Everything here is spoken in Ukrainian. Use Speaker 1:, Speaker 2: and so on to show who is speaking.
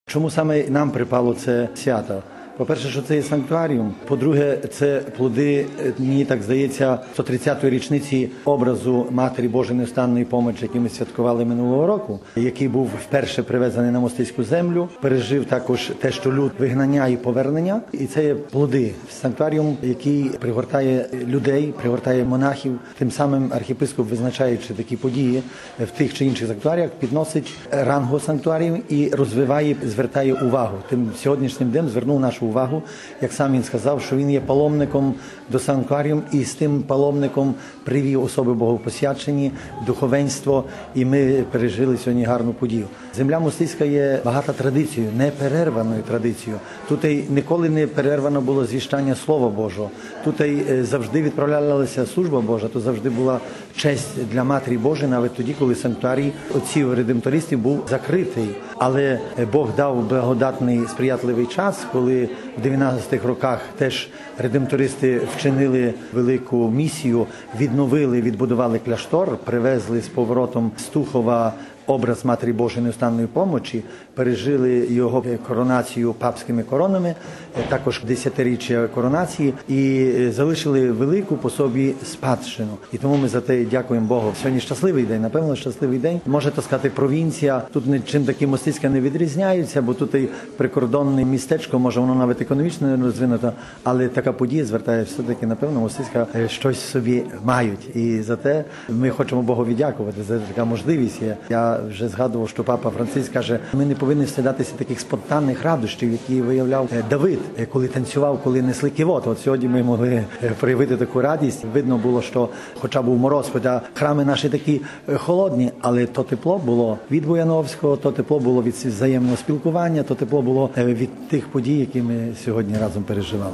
Speaker 1: Чому саме нам припало це свято? По-перше, що це є санктуаріум. По-друге, це плоди, мені так здається, 130-ї річниці образу Матері Божої Неустанної Помочі, який ми святкували минулого року, який був вперше привезений на Мостиську землю, пережив також те, що люд вигнання і повернення. І це є плоди. Санктуаріум, який пригортає людей, пригортає монахів. Тим самим архієпископ, визначаючи такі події в тих чи інших санктуаріях, підносить рангу санктуаріум і розвиває, звертає увагу. Тим сьогоднішнім днем звернув нашу увагу, як сам він сказав, що він є паломником до санктуаріум і з тим паломником привів особи богопосвячені, духовенство, і ми пережили сьогодні гарну подію. Земля Мостиська є багата традицією, неперерваною традицією. Тут ніколи не перервано було звіщання Слова Божого. Тут завжди відправлялася служба Божа, то завжди була честь для Матері Божої, навіть тоді, коли санктуарій отців редемтористів був закритий. Але Бог дав благодатний сприятливий час, коли в 90-х роках теж редемтористи вчинили велику місію, відновили, відбудували кляштор, привезли з поворотом з Тухова образ Матері Божої Неустанної Помочі, пережили його коронацію папськими коронами, також десятиріччя коронації, і залишили велику по собі спадщину. І тому ми за те дякуємо Богу. Сьогодні щасливий день, напевно, щасливий день. Може, то сказати, провінція. Тут нічим такі Мостиська не відрізняються, бо тут і прикордонне містечко, може, воно навіть економічно не розвинуто, але така подія звертає все-таки, напевно, Мостиська щось собі мають. І за те ми хочемо Богу віддякувати, за така можливість є. Я вже згадував, що папа Франциск каже, ми не повинні встидатися таких спонтанних радощів, які виявляв Давид, коли танцював, коли несли кивот. От сьогодні ми могли проявити таку радість. Видно було, що хоча був мороз, хоча храми наші такі холодні, але то тепло було від Буяновського, то тепло було від взаємного спілкування, то тепло було від тих подій, які ми сьогодні разом переживали.